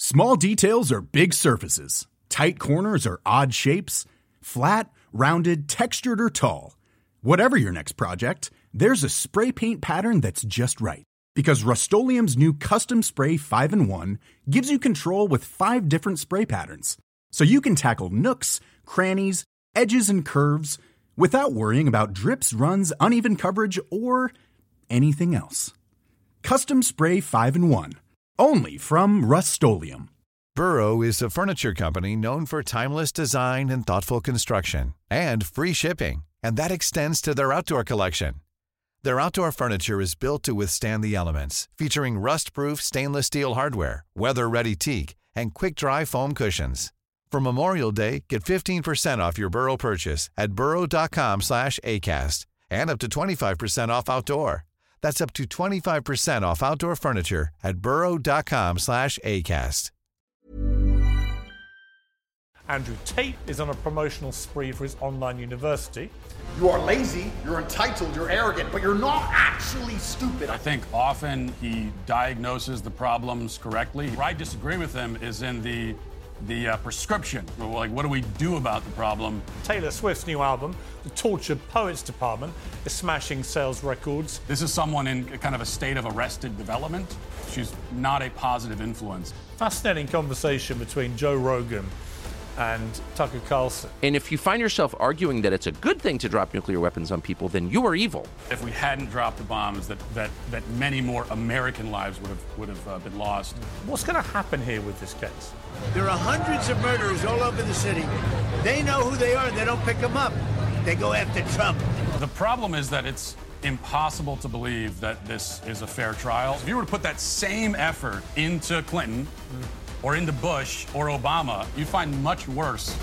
Small details are big surfaces. Tight corners are odd shapes. Flat, rounded, textured, or tall. Whatever your next project, there's a spray paint pattern that's just right. Because Rust-Oleum's new Custom Spray 5-in-1 gives you control with 5 different spray patterns. So you can tackle nooks, crannies, edges, and curves without worrying about drips, runs, uneven coverage, or anything else. Custom Spray 5-in-1. Only from Rust-Oleum. Burrow is a furniture company known for timeless design and thoughtful construction, and free shipping, and that extends to their outdoor collection. Their outdoor furniture is built to withstand the elements, featuring rust-proof stainless steel hardware, weather-ready teak, and quick-dry foam cushions. For Memorial Day, get 15% off your Burrow purchase at burrow.com/acast, and up to 25% off outdoor. That's up to 25% off outdoor furniture at burrow.com/acast. Andrew Tate is on a promotional spree for his online university. You are lazy, you're entitled, you're arrogant, but you're not actually stupid. I think often he diagnoses the problems correctly. Where I disagree with him is in the prescription. Like, what do we do about the problem? Taylor Swift's new album, The Tortured Poets Department, is smashing sales records. This is someone in kind of a state of arrested development. She's not a positive influence. Fascinating conversation between Joe Rogan and Tucker Carlson. And if you find yourself arguing that it's a good thing to drop nuclear weapons on people, then you are evil. If we hadn't dropped the bombs, that many more American lives would have been lost. What's going to happen here with this case? There are hundreds of murderers all over the city. They know who they are. They don't pick them up. They go after Trump. The problem is that it's impossible to believe that this is a fair trial. If you were to put that same effort into Clinton or into Bush or Obama, you'd find much worse.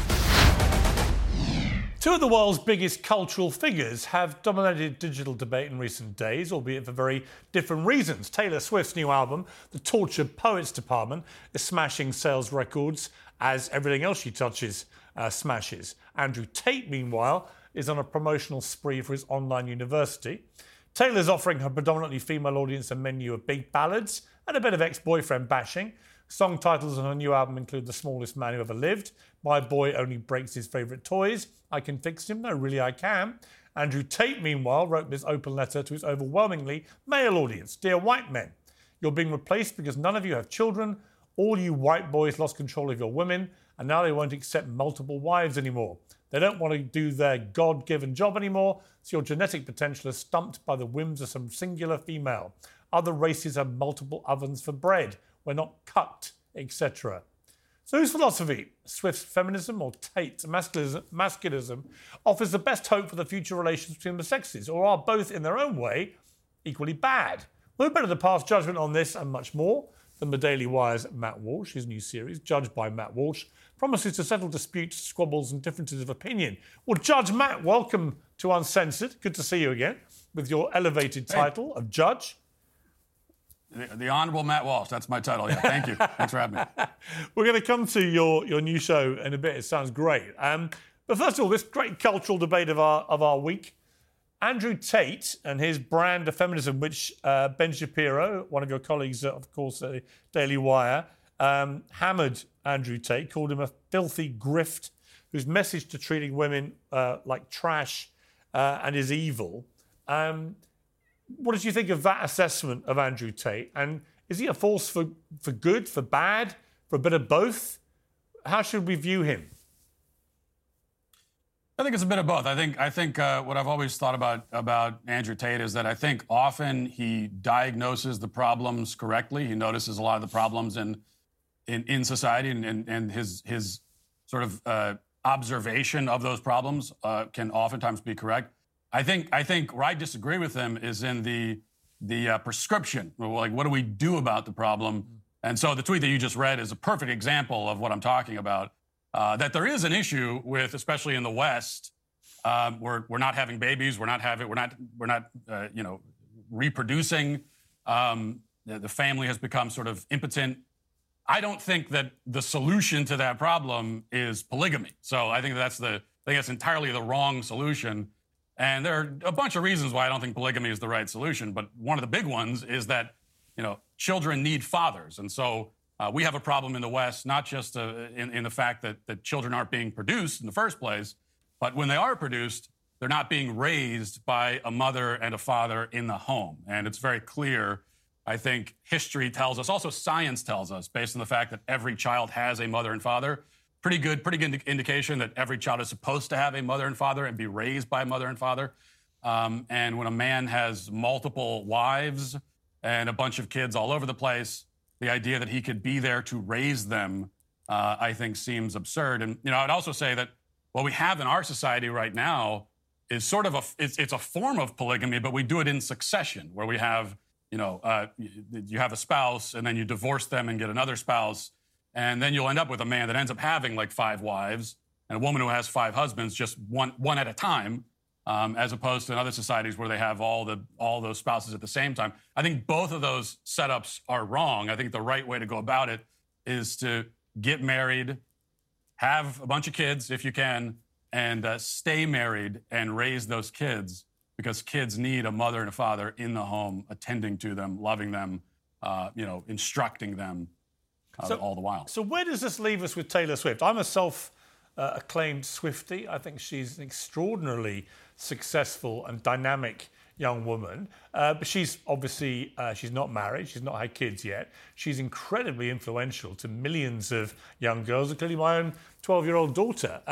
Two of the world's biggest cultural figures have dominated digital debate in recent days, albeit for very different reasons. Taylor Swift's new album, The Tortured Poets Department, is smashing sales records as everything else she touches smashes. Andrew Tate, meanwhile, is on a promotional spree for his online university. Taylor's offering her predominantly female audience a menu of big ballads and a bit of ex-boyfriend bashing. Song titles on her new album include The Smallest Man Who Ever Lived, My Boy Only Breaks His Favourite Toys, I Can Fix Him, No Really I Can. Andrew Tate, meanwhile, wrote this open letter to his overwhelmingly male audience. Dear white men, you're being replaced because none of you have children. All you white boys lost control of your women, and now they won't accept multiple wives anymore. They don't want to do their God-given job anymore, so your genetic potential is stumped by the whims of some singular female. Other races have multiple ovens for bread. We're not cut, etc. So whose philosophy, Swift's feminism or Tate's masculinism, offers the best hope for the future relations between the sexes, or are both, in their own way, equally bad? We're better to pass judgment on this and much more than the Daily Wire's Matt Walsh. His new series, Judged by Matt Walsh, promises to settle disputes, squabbles and differences of opinion. Well, Judge Matt, welcome to Uncensored. Good to see you again with your elevated title of Judge. The Honourable Matt Walsh, that's my title. Yeah, thank you. Thanks for having me. We're going to come to your new show in a bit. It sounds great. But first of all, this great cultural debate of our week. Andrew Tate and his brand of feminism, which Ben Shapiro, one of your colleagues, of course, at Daily Wire, hammered Andrew Tate, called him a filthy grift whose message to treating women like trash and is evil. What did you think of that assessment of Andrew Tate? And is he a force for good, for bad, for a bit of both? How should we view him? I think it's a bit of both. I think what I've always thought about Andrew Tate is that I think often he diagnoses the problems correctly. He notices a lot of the problems in society, and his sort of observation of those problems can oftentimes be correct. I think where I disagree with him is in the prescription. Like, what do we do about the problem? And so the tweet that you just read is a perfect example of what I'm talking about. That there is an issue with, especially in the West, we're not having babies, we're not reproducing. The family has become sort of impotent. I don't think that the solution to that problem is polygamy. So I think that's entirely the wrong solution. And there are a bunch of reasons why I don't think polygamy is the right solution. But one of the big ones is that, children need fathers. And so We have a problem in the West, not just in the fact that children aren't being produced in the first place, but when they are produced, they're not being raised by a mother and a father in the home. And it's very clear, I think history tells us, also science tells us, based on the fact that every child has a mother and father, pretty good indication that every child is supposed to have a mother and father and be raised by a mother and father. And when a man has multiple wives and a bunch of kids all over the place, the idea that he could be there to raise them, I think, seems absurd. And, I'd also say that what we have in our society right now is sort of it's a form of polygamy, but we do it in succession, where we have, you have a spouse and then you divorce them and get another spouse. And then you'll end up with a man that ends up having like 5 wives and a woman who has 5 husbands, just one at a time, as opposed to in other societies where they have all those spouses at the same time. I think both of those setups are wrong. I think the right way to go about it is to get married, have a bunch of kids if you can, and stay married and raise those kids, because kids need a mother and a father in the home, attending to them, loving them, instructing them all the while. So where does this leave us with Taylor Swift? I'm a acclaimed Swiftie. I think she's an extraordinarily successful and dynamic young woman. But she's obviously, she's not married. She's not had kids yet. She's incredibly influential to millions of young girls, including my own 12-year-old daughter.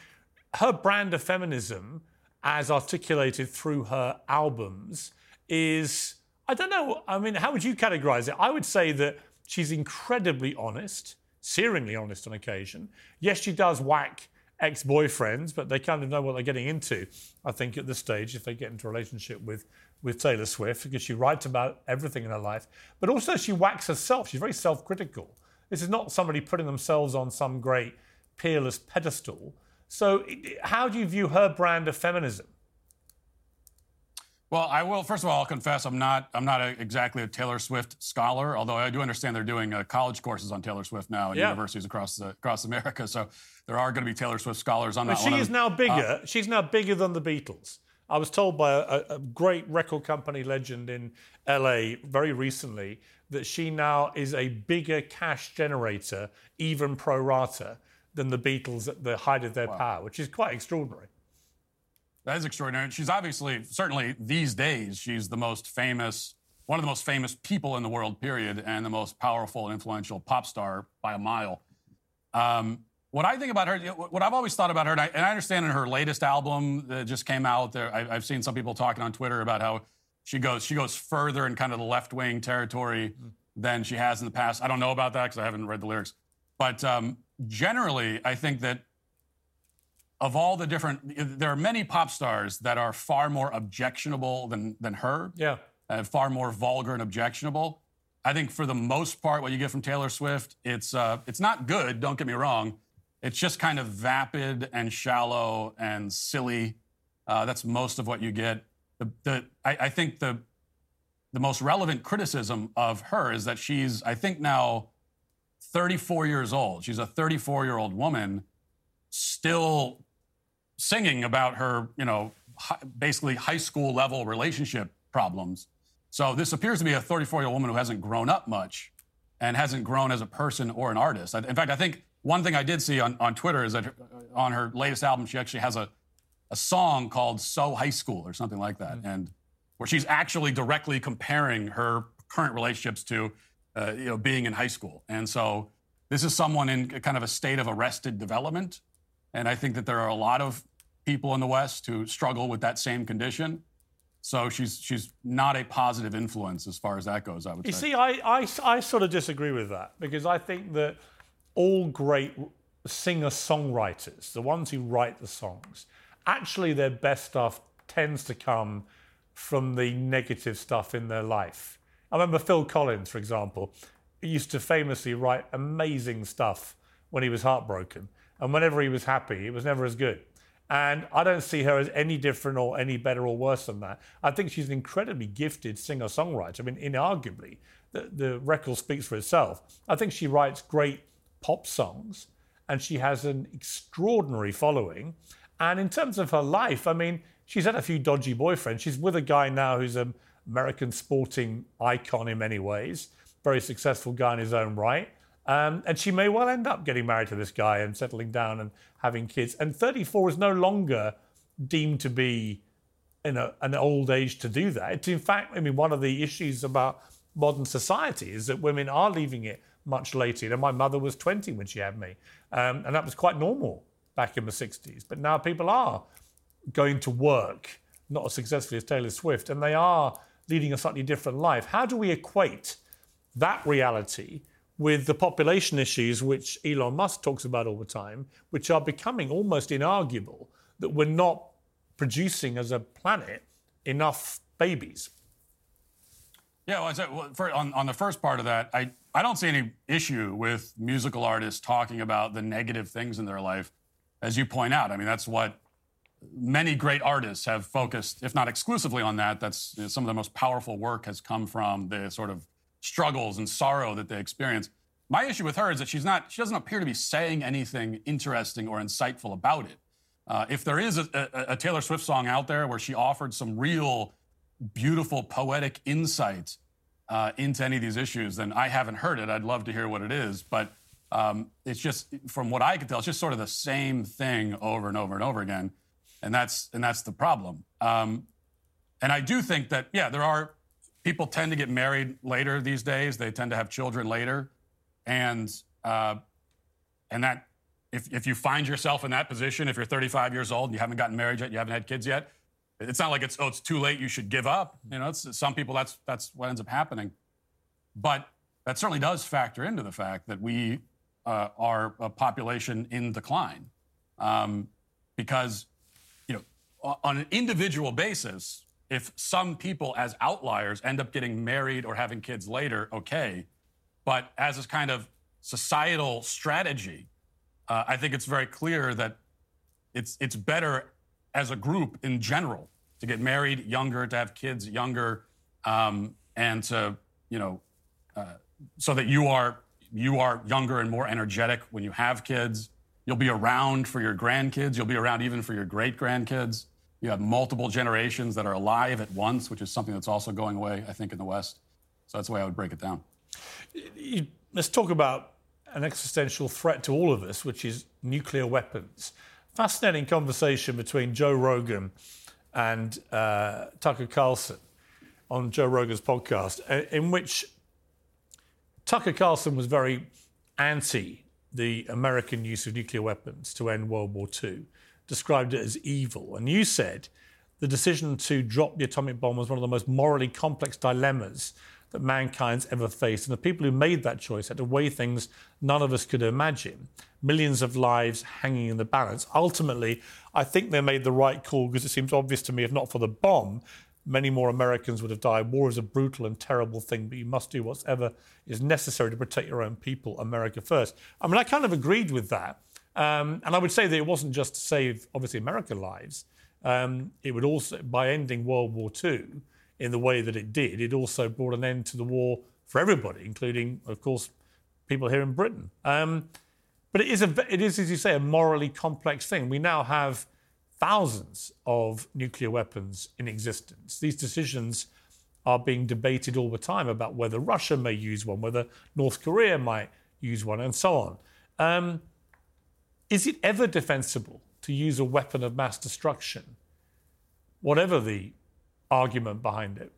Her brand of feminism, as articulated through her albums, is, I don't know, I mean, how would you categorize it? I would say that she's incredibly honest, searingly honest on occasion. Yes, she does whack ex-boyfriends, but they kind of know what they're getting into, I think, at this stage, if they get into a relationship with Taylor Swift, because she writes about everything in her life. But also she whacks herself. She's very self-critical. This is not somebody putting themselves on some great peerless pedestal. So how do you view her brand of feminism? Well, I will. First of all, I'll confess I'm not exactly a Taylor Swift scholar, although I do understand they're doing college courses on Taylor Swift now in universities across America. So there are going to be Taylor Swift scholars. I'm not one of them. She is now bigger. She's now bigger than the Beatles. I was told by a great record company legend in LA very recently that she now is a bigger cash generator, even pro rata, than the Beatles at the height of their power, which is quite extraordinary. That is extraordinary. She's obviously, certainly these days, she's the most famous, one of the most famous people in the world, period, and the most powerful and influential pop star by a mile. What I think about her, what I've always thought about her, and I understand in her latest album that just came out, I've seen some people talking on Twitter about how she goes further in kind of the left-wing territory than she has in the past. I don't know about that because I haven't read the lyrics. But generally, I think that of all the different, there are many pop stars that are far more objectionable than her. Yeah. Far more vulgar and objectionable. I think for the most part, what you get from Taylor Swift, it's not good, don't get me wrong. It's just kind of vapid and shallow and silly. That's most of what you get. I think the most relevant criticism of her is that she's, I think now, 34 years old. She's a 34-year-old woman still singing about her, basically high school level relationship problems. So this appears to be a 34-year-old woman who hasn't grown up much and hasn't grown as a person or an artist. In fact, I think one thing I did see on Twitter is that on her latest album, she actually has a song called So High School or something like that, and where she's actually directly comparing her current relationships to being in high school. And so this is someone in kind of a state of arrested development. And I think that there are a lot of people in the West who struggle with that same condition. So she's not a positive influence as far as that goes, I would say. You see, I sort of disagree with that, because I think that all great singer-songwriters, the ones who write the songs, actually their best stuff tends to come from the negative stuff in their life. I remember Phil Collins, for example, used to famously write amazing stuff when he was heartbroken. And whenever he was happy, it was never as good. And I don't see her as any different or any better or worse than that. I think she's an incredibly gifted singer-songwriter. I mean, inarguably, the record speaks for itself. I think she writes great pop songs, and she has an extraordinary following. And in terms of her life, I mean, she's had a few dodgy boyfriends. She's with a guy now who's an American sporting icon in many ways, very successful guy in his own right. And she may well end up getting married to this guy and settling down and having kids. And 34 is no longer deemed to be an old age to do that. It's in fact, one of the issues about modern society is that women are leaving it much later. My mother was 20 when she had me, and that was quite normal back in the 60s. But now people are going to work, not as successfully as Taylor Swift, and they are leading a slightly different life. How do we equate that reality with the population issues which Elon Musk talks about all the time, which are becoming almost inarguable, that we're not producing as a planet enough babies? Yeah, on the first part of that, I don't see any issue with musical artists talking about the negative things in their life, as you point out. That's what many great artists have focused, if not exclusively on that. That's some of the most powerful work has come from the sort of struggles and sorrow that they experience. My issue with her is that she doesn't appear to be saying anything interesting or insightful about it. If there is a Taylor Swift song out there where she offered some real beautiful poetic insight into any of these issues, then I haven't heard it. I'd love to hear what it is. But it's just, from what I can tell, it's just sort of the same thing over and over and over again. And that's the problem. And I do think that, people tend to get married later these days. They tend to have children later. And that if you find yourself in that position, if you're 35 years old and you haven't gotten married yet, you haven't had kids yet, it's not like it's too late, you should give up. Some people, that's what ends up happening. But that certainly does factor into the fact that we are a population in decline. Because, on an individual basis, if some people as outliers end up getting married or having kids later, okay. But as a kind of societal strategy, I think it's very clear that it's better as a group in general to get married younger, to have kids younger, and to, so that you are younger and more energetic when you have kids. You'll be around for your grandkids. You'll be around even for your great-grandkids. You have multiple generations that are alive at once, which is something that's also going away, I think, in the West. So that's the way I would break it down. Let's talk about an existential threat to all of us, which is nuclear weapons. Fascinating conversation between Joe Rogan and Tucker Carlson on Joe Rogan's podcast, in which Tucker Carlson was very anti the American use of nuclear weapons to end World War II, described it as evil. And you said the decision to drop the atomic bomb was one of the most morally complex dilemmas that mankind's ever faced. And the people who made that choice had to weigh things none of us could imagine. Millions of lives hanging in the balance. Ultimately, I think they made the right call, because it seems obvious to me, if not for the bomb, many more Americans would have died. War is a brutal and terrible thing, but you must do whatever is necessary to protect your own people. America first. I kind of agreed with that. And I would say that it wasn't just to save, obviously, American lives. It would also, by ending World War II in the way that it did, it also brought an end to the war for everybody, including, of course, people here in Britain. But it is, as you say, a morally complex thing. We now have thousands of nuclear weapons in existence. These decisions are being debated all the time about whether Russia may use one, whether North Korea might use one, and so on. Is it ever defensible to use a weapon of mass destruction, whatever the argument behind it?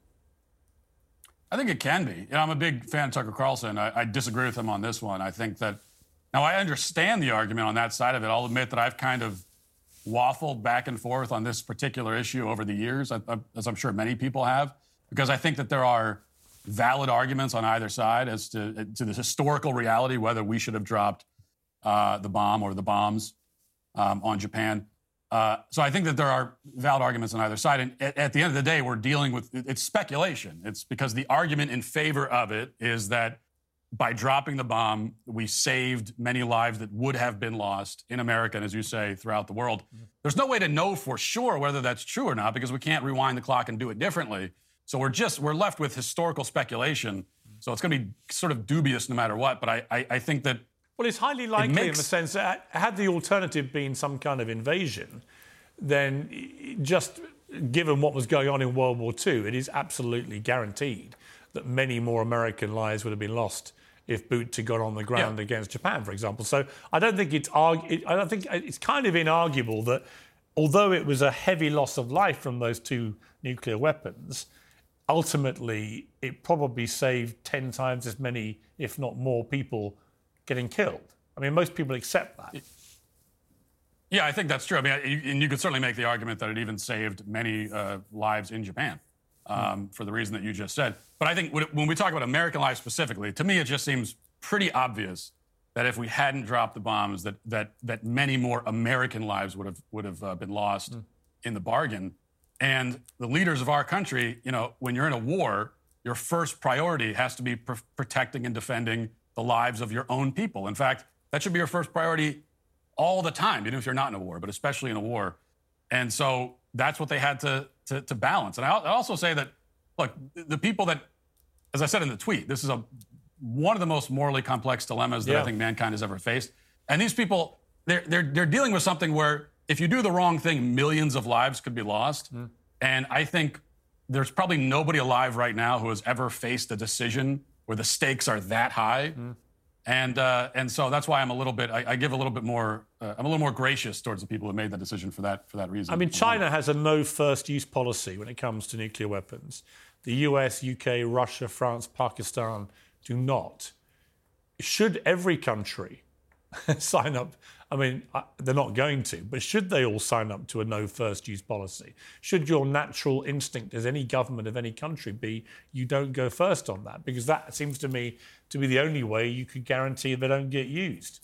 I think it can be. I'm a big fan of Tucker Carlson. I disagree with him on this one. I think that, now I understand the argument on that side of it. I'll admit that I've kind of waffled back and forth on this particular issue over the years, as I'm sure many people have, because I think that there are valid arguments on either side as to the historical reality, whether we should have dropped the bomb or the bombs on Japan. So I think that there are valid arguments on either side. And at the end of the day, we're dealing with, it's speculation. It's because the argument in favor of it is that by dropping the bomb, we saved many lives that would have been lost in America, and as you say, throughout the world. There's no way to know for sure whether that's true or not, because we can't rewind the clock and do it differently. So we're left with historical speculation. So it's going to be sort of dubious no matter what. But I think that, well, it's highly likely in the sense that had the alternative been some kind of invasion, then just given what was going on in World War II, it is absolutely guaranteed that many more American lives would have been lost if boots had gone on the ground against Japan, for example. So I don't think it's kind of inarguable that although it was a heavy loss of life from those two nuclear weapons, ultimately it probably saved 10 times as many, if not more, people getting killed. I mean, most people accept that. Yeah, I think that's true. I mean, and you could certainly make the argument that it even saved many lives in Japan for the reason that you just said. But I think when we talk about American lives specifically, to me it just seems pretty obvious that if we hadn't dropped the bombs, that many more American lives would have been lost in the bargain. And the leaders of our country, you know, when you're in a war, your first priority has to be protecting and defending the lives of your own people. In fact, that should be your first priority all the time, even if you're not in a war, but especially in a war. And so that's what they had to balance. And I also say that, look, the people that, as I said in the tweet, this is one of the most morally complex dilemmas that I think mankind has ever faced. And these people, they're dealing with something where if you do the wrong thing, millions of lives could be lost. And I think there's probably nobody alive right now who has ever faced a decision where the stakes are that high. And so that's why I'm a little bit, I give a little bit more, I'm a little more gracious towards the people who made that decision for that reason. I mean, China has a no first use policy when it comes to nuclear weapons. The US, UK, Russia, France, Pakistan do not. Should every country sign up? I mean, they're not going to, but should they all sign up to a no first use policy? Should your natural instinct as any government of any country be you don't go first on that? Because that seems to me to be the only way you could guarantee they don't get used.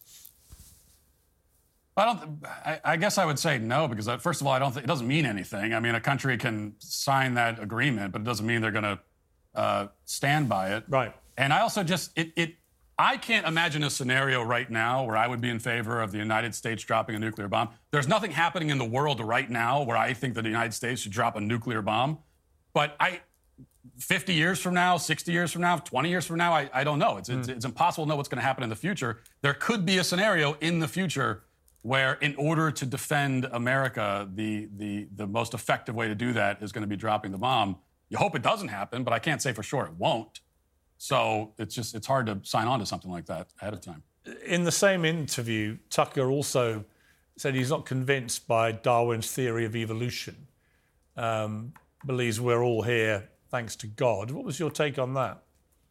I guess I would say no, because first of all, I don't think it doesn't mean anything. I mean, a country can sign that agreement, but it doesn't mean they're going to stand by it. Right. And I also just, I can't imagine a scenario right now where I would be in favor of the United States dropping a nuclear bomb. There's nothing happening in the world right now where I think that the United States should drop a nuclear bomb. But 50 years from now, 60 years from now, 20 years from now, I don't know. It's impossible to know what's going to happen in the future. There could be a scenario in the future where in order to defend America, the most effective way to do that is going to be dropping the bomb. You hope it doesn't happen, but I can't say for sure it won't. So it's hard to sign on to something like that ahead of time. In the same interview, Tucker also said he's not convinced by Darwin's theory of evolution. Believes we're all here thanks to God. What was your take on that?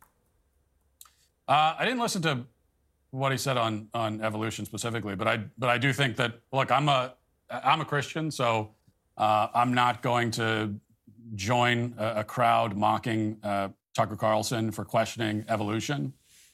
I didn't listen to what he said on evolution specifically, but I do think that, look, I'm a Christian, so I'm not going to join a crowd mocking Tucker Carlson for questioning evolution.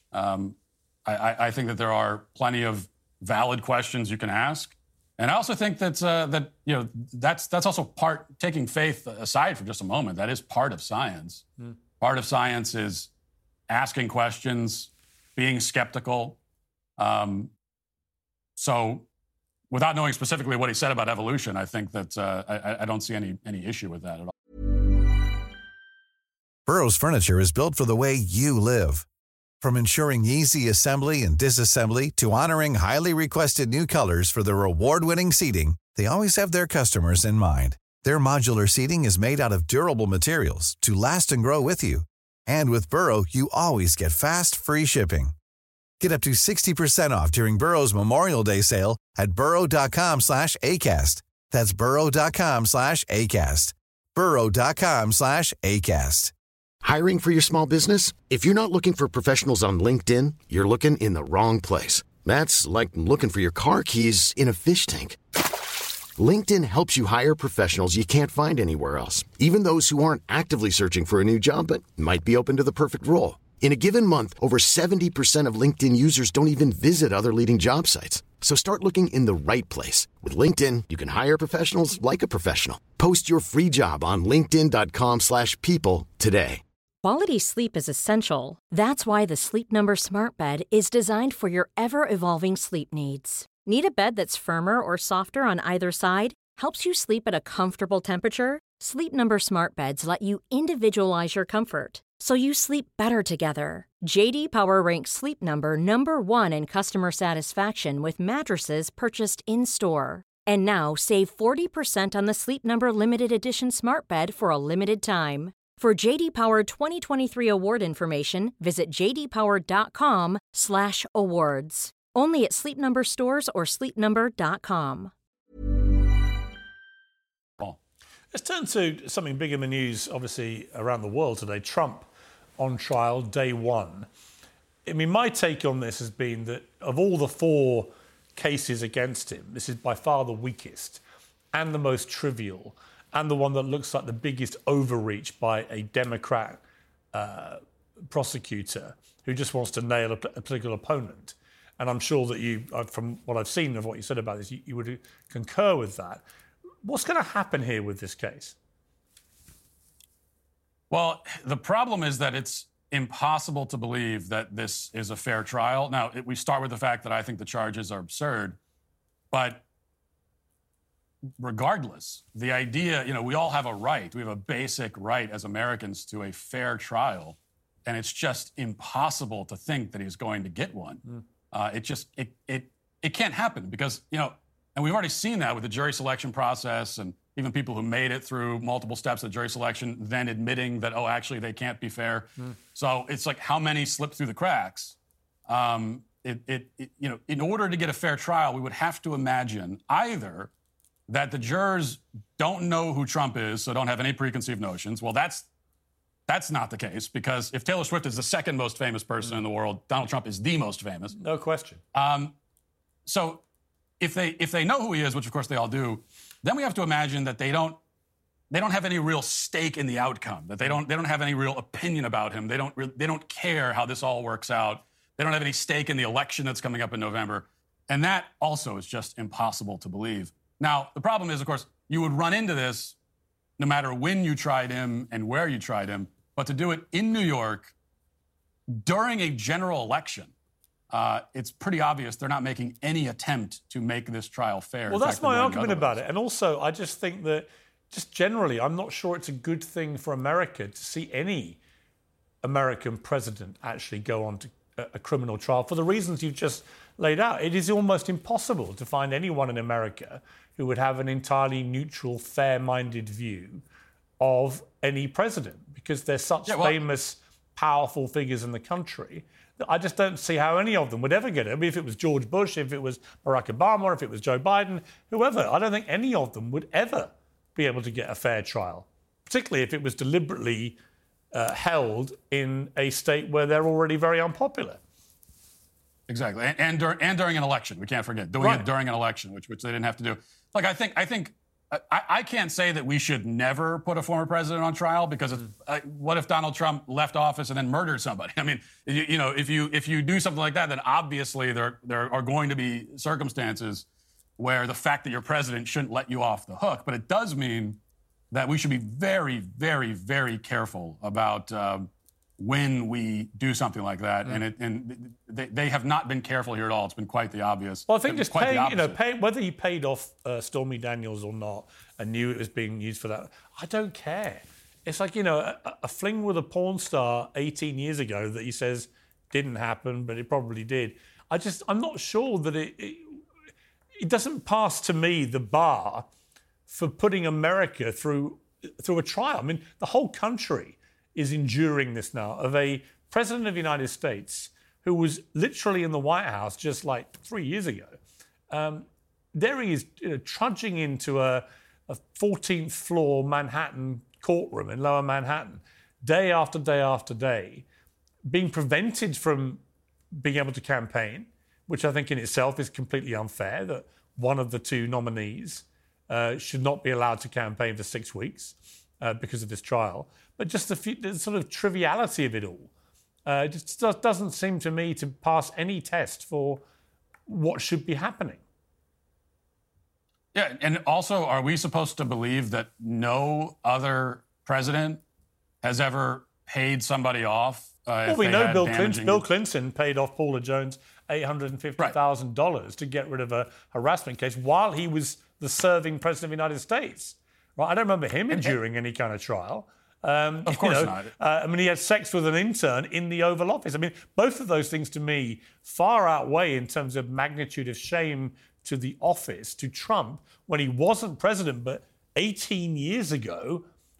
I think that there are plenty of valid questions you can ask, and I also think that that's also taking faith aside for just a moment. That is part of science. Part of science is asking questions, being skeptical. So, without knowing specifically what he said about evolution, I think that I don't see any issue with that at all. Burrow's furniture is built for the way you live. From ensuring easy assembly and disassembly to honoring highly requested new colors for their award-winning seating, they always have their customers in mind. Their modular seating is made out of durable materials to last and grow with you. And with Burrow, you always get fast, free shipping. Get up to 60% off during Burrow's Memorial Day sale at burrow.com/ACAST. That's burrow.com/ACAST. burrow.com/ACAST. Hiring for your small business? If you're not looking for professionals on LinkedIn, you're looking in the wrong place. That's like looking for your car keys in a fish tank. LinkedIn helps you hire professionals you can't find anywhere else, even those who aren't actively searching for a new job but might be open to the perfect role. In a given month, over 70% of LinkedIn users don't even visit other leading job sites. So start looking in the right place. With LinkedIn, you can hire professionals like a professional. Post your free job on linkedin.com/people today. Quality sleep is essential. That's why the Sleep Number Smart Bed is designed for your ever-evolving sleep needs. Need a bed that's firmer or softer on either side? Helps you sleep at a comfortable temperature? Sleep Number Smart Beds let you individualize your comfort, so you sleep better together. J.D. Power ranks Sleep Number #1 in customer satisfaction with mattresses purchased in-store. And now save 40% on the Sleep Number Limited Edition Smart Bed for a limited time. For JD Power 2023 award information, visit jdpower.com/awards. Only at Sleep Number stores or sleepnumber.com. Let's turn to something big in the news, obviously, around the world today. Trump on trial, day one. I mean, my take on this has been that of all the 4 cases against him, this is by far the weakest and the most trivial and the one that looks like the biggest overreach by a Democrat prosecutor who just wants to nail a political opponent. And I'm sure that you, from what I've seen of what you said about this, you would concur with that. What's going to happen here with this case? Well, the problem is that it's impossible to believe that this is a fair trial. Now, we start with the fact that I think the charges are absurd, but regardless, the idea, we all have a right. We have a basic right as Americans to a fair trial, and it's just impossible to think that he's going to get one. It can't happen because, and we've already seen that with the jury selection process and even people who made it through multiple steps of jury selection, then admitting that, actually, they can't be fair. So it's like how many slip through the cracks. In order to get a fair trial, we would have to imagine either that the jurors don't know who Trump is, so don't have any preconceived notions. Well, that's not the case, because if Taylor Swift is the second most famous person in the world, Donald Trump is the most famous. No question. So if they know who he is, which of course they all do, then we have to imagine that they don't have any real stake in the outcome, that they don't have any real opinion about him. They don't care how this all works out. They don't have any stake in the election that's coming up in November. And that also is just impossible to believe. Now, the problem is, of course, you would run into this no matter when you tried him and where you tried him, but to do it in New York during a general election, it's pretty obvious they're not making any attempt to make this trial fair. Well, that's my argument about it. And also, I just think that, just generally, I'm not sure it's a good thing for America to see any American president actually go on to a criminal trial for the reasons you've just laid out. It is almost impossible to find anyone in America who would have an entirely neutral, fair-minded view of any president, because they're such famous, powerful figures in the country that I just don't see how any of them would ever get it. I mean, if it was George Bush, if it was Barack Obama, if it was Joe Biden, whoever, I don't think any of them would ever be able to get a fair trial, particularly if it was deliberately held in a state where they're already very unpopular. Exactly, and during an election, we can't forget doing it during an election, which they didn't have to do. Like, I can't say that we should never put a former president on trial, because what if Donald Trump left office and then murdered somebody? I mean, if you do something like that, then obviously there are going to be circumstances where the fact that you're president shouldn't let you off the hook. But it does mean that we should be very, very, very careful about when we do something like that. And they have not been careful here at all. It's been quite the obvious. Well, I think just paying, whether he paid off Stormy Daniels or not and knew it was being used for that, I don't care. It's like, a fling with a porn star 18 years ago that he says didn't happen, but it probably did. I'm not sure that it doesn't pass to me the bar for putting America through a trial. I mean, the whole country is enduring this now, of a president of the United States who was literally in the White House just like 3 years ago. There he is, trudging into a 14th floor Manhattan courtroom in Lower Manhattan, day after day after day, being prevented from being able to campaign, which I think in itself is completely unfair, that one of the two nominees should not be allowed to campaign for 6 weeks because of this trial. But just the sort of triviality of it all just doesn't seem to me to pass any test for what should be happening. Yeah, and also, are we supposed to believe that no other president has ever paid somebody off? Well, we know Bill Clinton paid off Paula Jones $850,000 to get rid of a harassment case while he was the serving president of the United States. Right? I don't remember him enduring any kind of trial. Of course not. I mean, he had sex with an intern in the Oval Office. I mean, both of those things to me far outweigh in terms of magnitude of shame to the office, to Trump, when he wasn't president, but 18 years ago,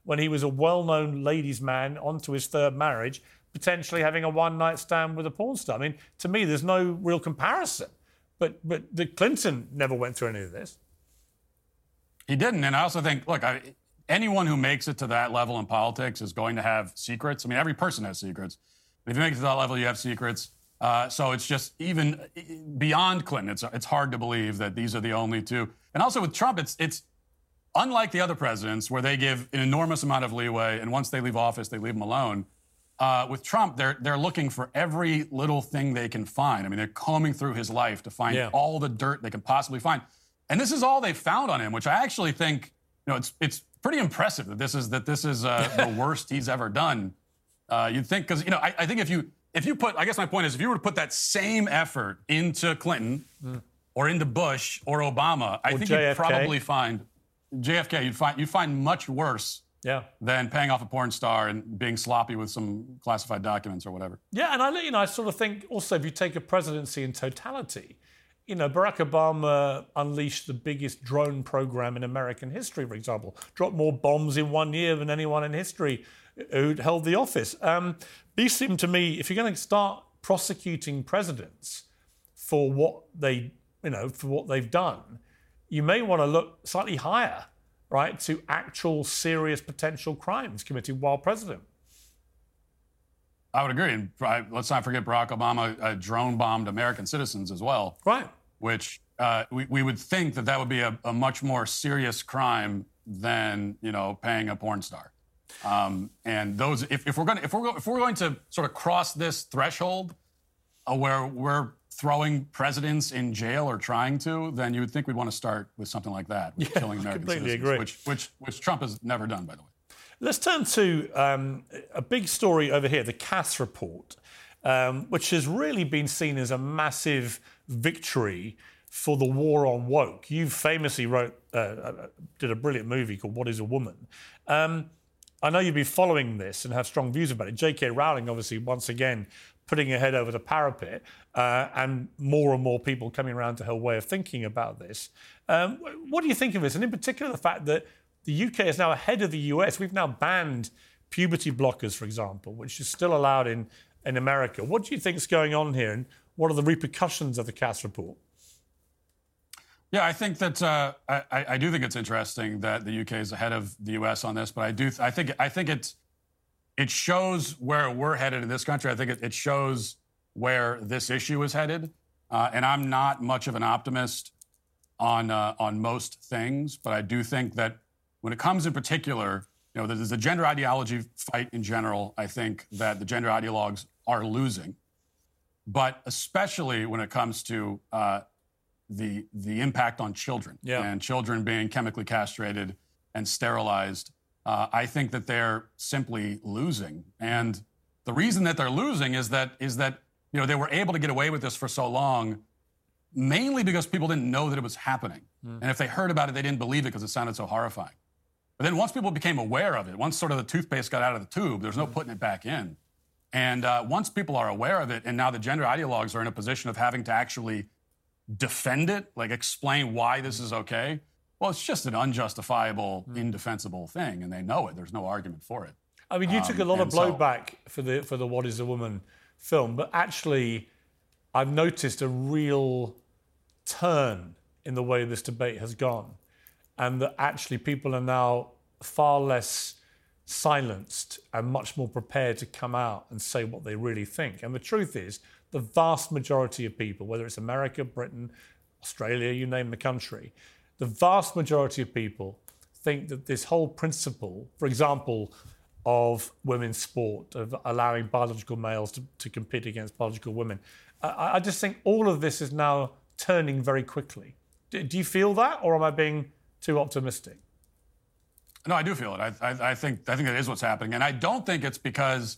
when he was a well-known ladies' man onto his third marriage, potentially having a one-night stand with a porn star. I mean, to me, there's no real comparison. But the Clinton never went through any of this. He didn't, and I also think, look, anyone who makes it to that level in politics is going to have secrets. I mean, every person has secrets. If you make it to that level, you have secrets. So it's just even beyond Clinton. It's hard to believe that these are the only two. And also with Trump, it's unlike the other presidents where they give an enormous amount of leeway, and once they leave office, they leave them alone. With Trump, they're looking for every little thing they can find. I mean, they're combing through his life to find all the dirt they can possibly find. And this is all they found on him, which I actually think, it's pretty impressive that this is the worst he's ever done. You'd think, because I think if you put, I guess my point is, if you were to put that same effort into Clinton or into Bush or Obama, I think you'd probably find JFK. You'd find much worse than paying off a porn star and being sloppy with some classified documents or whatever. Yeah, and I sort of think also if you take a presidency in totality, Barack Obama unleashed the biggest drone program in American history, for example. Dropped more bombs in 1 year than anyone in history who held the office. These seem to me, if you're going to start prosecuting presidents for what they've done, you may want to look slightly higher, right, to actual serious potential crimes committed while president. I would agree. And let's not forget Barack Obama drone bombed American citizens as well. Right. Which we would think that would be a much more serious crime than, paying a porn star. And those, if we're going to sort of cross this threshold where we're throwing presidents in jail or trying to, then you would think we'd want to start with something like that, with killing American citizens, which Trump has never done, by the way. Let's turn to a big story over here, the Cass report, which has really been seen as a massive victory for the war on woke. You famously did a brilliant movie called What is a Woman? I know you've been following this and have strong views about it. J.K. Rowling, obviously, once again, putting her head over the parapet, and more people coming around to her way of thinking about this. What do you think of this? And in particular, the fact that the UK is now ahead of the US. We've now banned puberty blockers, for example, which is still allowed in America. What do you think is going on here, and what are the repercussions of the Cass report? Yeah, I think that I do think it's interesting that the UK is ahead of the US on this, but I think it shows where we're headed in this country. I think it shows where this issue is headed, and I'm not much of an optimist on most things, but I do think that when it comes in particular, there's a gender ideology fight in general. I think that the gender ideologues are losing, but especially when it comes to the impact on children and children being chemically castrated and sterilized, I think that they're simply losing. And the reason that they're losing is that they were able to get away with this for so long, mainly because people didn't know that it was happening. And if they heard about it, they didn't believe it because it sounded so horrifying. But then once people became aware of it, once sort of the toothpaste got out of the tube, there's no putting it back in. And once people are aware of it, and now the gender ideologues are in a position of having to actually defend it, like explain why this is okay, well, it's just an unjustifiable, indefensible thing, and they know it. There's no argument for it. I mean, you took a lot of blowback for the What is a Woman film, but actually I've noticed a real turn in the way this debate has gone, and that actually people are now far less silenced and much more prepared to come out and say what they really think. And the truth is, the vast majority of people, whether it's America, Britain, Australia, you name the country, the vast majority of people think that this whole principle, for example, of women's sport, of allowing biological males to compete against biological women, I just think all of this is now turning very quickly. Do you feel that, or am I being too optimistic? No, I do feel it. I think that is what's happening. And I don't think it's because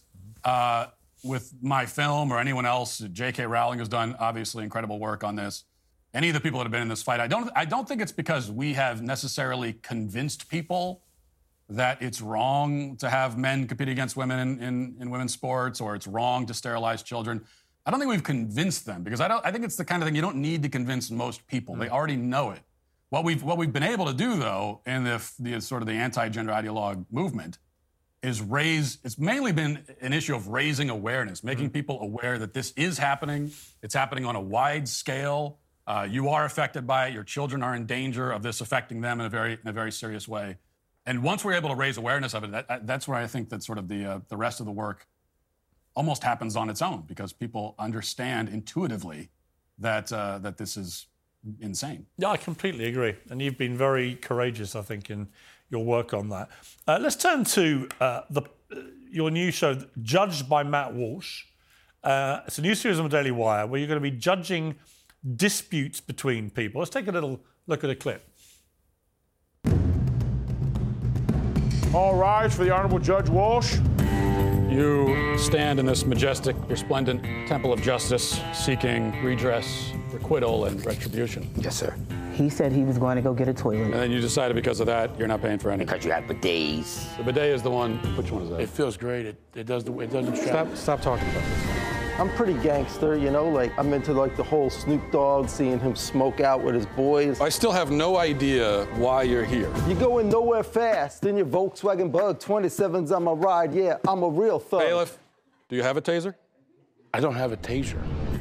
with my film or anyone else, J.K. Rowling has done obviously incredible work on this. Any of the people that have been in this fight, I don't think it's because we have necessarily convinced people that it's wrong to have men compete against women in women's sports, or it's wrong to sterilize children. I don't think we've convinced them, because I think it's the kind of thing you don't need to convince most people. They already know it. What we've been able to do, though, in the sort of the anti-gender ideologue movement, is it's mainly been an issue of raising awareness, making people aware that this is happening. It's happening on a wide scale. You are affected by it. Your children are in danger of this affecting them in a very serious way. And once we're able to raise awareness of it, that's where I think that sort of the rest of the work almost happens on its own, because people understand intuitively that this is insane. Yeah, I completely agree. And you've been very courageous, I think, in your work on that. Let's turn to your new show, Judged by Matt Walsh. It's a new series on the Daily Wire where you're going to be judging disputes between people. Let's take a little look at a clip. All rise for the Honorable Judge Walsh. You stand in this majestic, resplendent temple of justice, seeking redress, requital, and retribution. Yes, sir. He said he was going to go get a toilet. And then you decided because of that, you're not paying for anything. Because you have bidets. The bidet is the one. Which one is that? It feels great. It doesn't Stop talking about this. I'm pretty gangster, you know, like I'm into like the whole Snoop Dogg, seeing him smoke out with his boys. I still have no idea why you're here. You're going nowhere fast in your Volkswagen Bug, 27's on my ride, yeah, I'm a real thug. Bailiff, do you have a taser? I don't have a taser.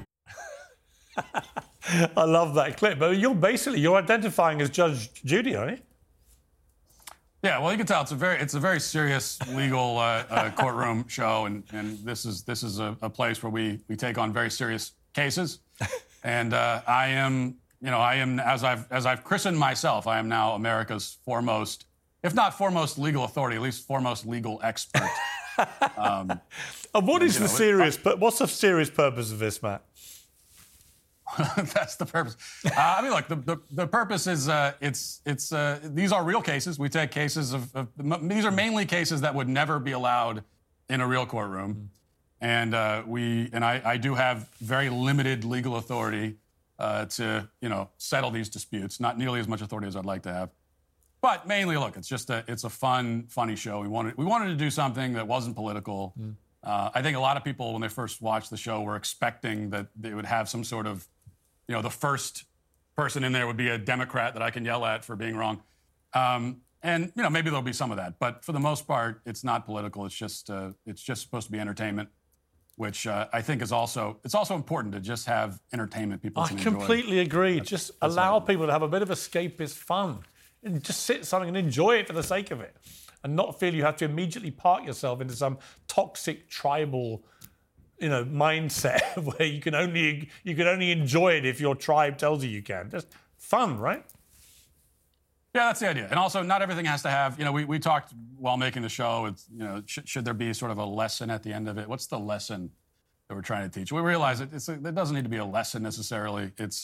I love that clip. But you're identifying as Judge Judy, aren't you? Yeah, well, you can tell it's a very serious legal courtroom show, and this is a place where we take on very serious cases, and I am as I've christened myself, I am now America's foremost, if not foremost legal authority, at least foremost legal expert. And what's the serious purpose of this, Matt? That's the purpose. I mean, look, the purpose is these are real cases. We take cases these are mainly cases that would never be allowed in a real courtroom, and I do have very limited legal authority to settle these disputes. Not nearly as much authority as I'd like to have, but mainly, look, it's a fun, funny show. We wanted to do something that wasn't political. I think a lot of people, when they first watched the show, were expecting that they would have some sort of, the first person in there would be a Democrat that I can yell at for being wrong. And maybe there'll be some of that. But for the most part, it's not political. It's just supposed to be entertainment, which I think it's also important to just have entertainment people can enjoy. I completely agree. Just allow people to have a bit of escapist fun. And just sit something and enjoy it for the sake of it. And not feel you have to immediately park yourself into some toxic tribal, mindset where you can only enjoy it if your tribe tells you can. Just fun, right? Yeah, that's the idea. And also, not everything has to have. We talked while making the show. It's should there be sort of a lesson at the end of it? What's the lesson that we're trying to teach? We realize it doesn't need to be a lesson necessarily. It's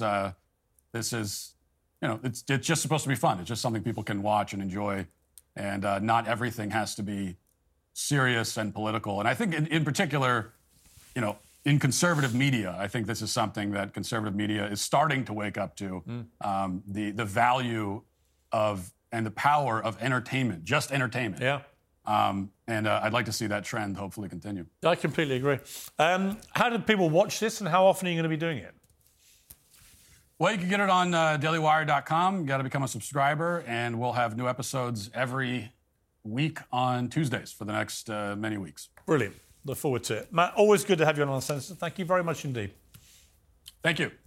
just supposed to be fun. It's just something people can watch and enjoy. And not everything has to be serious and political. And I think in particular, in conservative media, I think this is something that conservative media is starting to wake up to, the value of and the power of entertainment, just entertainment. Yeah. And I'd like to see that trend hopefully continue. I completely agree. How do people watch this, and how often are you going to be doing it? Well, you can get it on dailywire.com. You got to become a subscriber, and we'll have new episodes every week on Tuesdays for the next many weeks. Brilliant. Look forward to it. Matt, always good to have you on Uncensored. Thank you very much indeed. Thank you.